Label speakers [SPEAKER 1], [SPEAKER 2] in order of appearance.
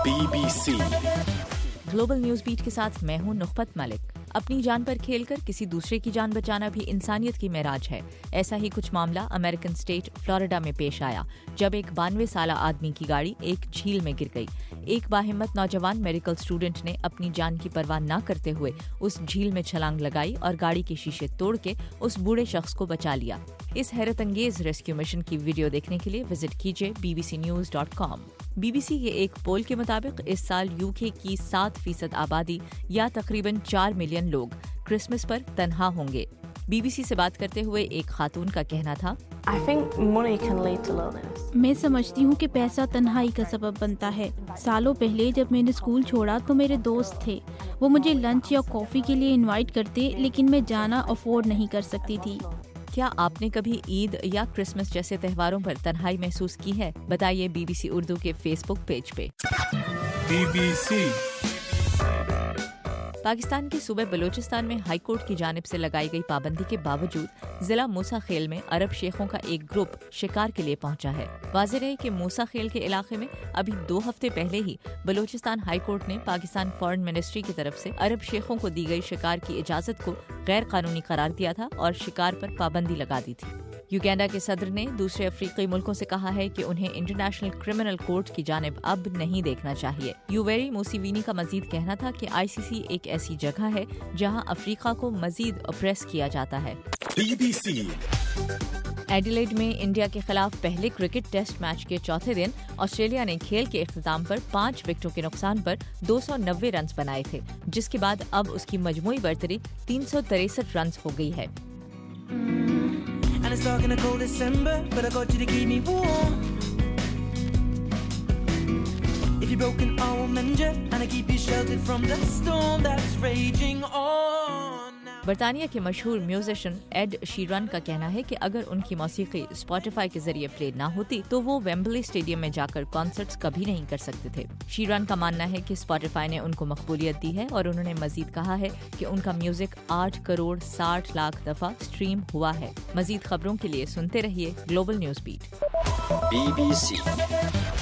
[SPEAKER 1] BBC
[SPEAKER 2] global news beat के साथ मैं हूं नुखबत मलिक। अपनी जान पर खेलकर किसी दूसरे की जान बचाना भी इंसानियत की मेराज है। ऐसा ही कुछ मामला अमेरिकन स्टेट फ्लोरिडा में पेश आया, जब एक 92 साला आदमी की गाड़ी एक झील में गिर गई। एक बाहिम्मत नौजवान मेडिकल स्टूडेंट ने अपनी जान की परवाह न करते हुए उस झील में छलांग लगाई और गाड़ी के शीशे तोड़ के उस बूढ़े शख्स को बचा लिया। इस हैरत अंगेज रेस्क्यू मिशन की वीडियो देखने के लिए विजिट कीजिए bbcnews.com। BBC के एक पोल के मुताबिक इस साल यूके की 7% आबादी या तकरीबन 4 मिलियन लोग क्रिसमस पर तन्हा होंगे। BBC से बात करते हुए एक खातून का कहना था,
[SPEAKER 3] I think money can lead to loneliness.
[SPEAKER 4] मैं समझती हूँ कि पैसा तन्हाई का सबब बनता है। सालों पहले जब मैंने स्कूल छोड़ा तो मेरे दोस्त थे, वो मुझे लंच या कॉफी के लिए इनवाइट करते, लेकिन मैं जाना अफोर्ड नहीं कर सकती थी।
[SPEAKER 2] क्या आपने कभी ईद या क्रिसमस जैसे त्योहारों पर तन्हाई महसूस की है? बताइए BBC उर्दू के फेसबुक पेज पे।
[SPEAKER 1] BBC
[SPEAKER 2] पाकिस्तान के सूबे बलूचिस्तान में हाई कोर्ट की जानिब से लगाई गई पाबंदी के बावजूद जिला मूसा खेल में अरब शेखों का एक ग्रुप शिकार के लिए पहुंचा है। वाज़ेह रहे कि मूसा खेल के इलाके में अभी 2 हफ्ते पहले ही बलूचिस्तान हाई कोर्ट ने पाकिस्तान फॉरेन मिनिस्ट्री की तरफ से अरब शेखों को दी गई शिकार की इजाजत को गैर कानूनी करार दिया था और शिकार पर पाबंदी लगा दी थी। युगांडा के सदर ने दूसरे अफ्रीकी मुल्कों से कहा है कि उन्हें इंटरनेशनल क्रिमिनल कोर्ट की जानिब अब नहीं देखना चाहिए। यूवेरी मूसीवीनी का मजीद कहना था कि ICC एक ऐसी जगह है जहां अफ्रीका को मजीद ऑप्रेस किया जाता है।
[SPEAKER 1] BBC
[SPEAKER 2] एडिलेड में इंडिया के खिलाफ पहले क्रिकेट टेस्ट मैच के चौथे दिन ऑस्ट्रेलिया ने खेल के इख्तिताम पर 5 विकेटों के नुकसान पर 290 रन बनाए थे, जिसके बाद अब उसकी मजमूई बर्तरी 363 रन हो गई है।
[SPEAKER 5] And it's dark in a cold December, but I got you to keep me warm. If you're broken, I will mend you, and I keep you sheltered from the storm that's raging on.
[SPEAKER 2] बरतानिया के मशहूर musician Ed Sheeran का कहना है कि अगर उनकी मौसीकी Spotify के जरिए प्ले ना होती तो वो वेम्बली स्टेडियम में जाकर कॉन्सर्ट्स कभी नहीं कर सकते थे। शीरन का मानना है कि स्पॉटिफाई ने उनको मकबूलियत दी है और उन्होंने मजीद कहा है कि उनका म्यूजिक 8 करोड़ 60 लाख दफा स्ट्रीम हुआ है। मजीद खबरों के लिए सुनते रहिए ग्लोबल न्यूज बीट।
[SPEAKER 1] BBC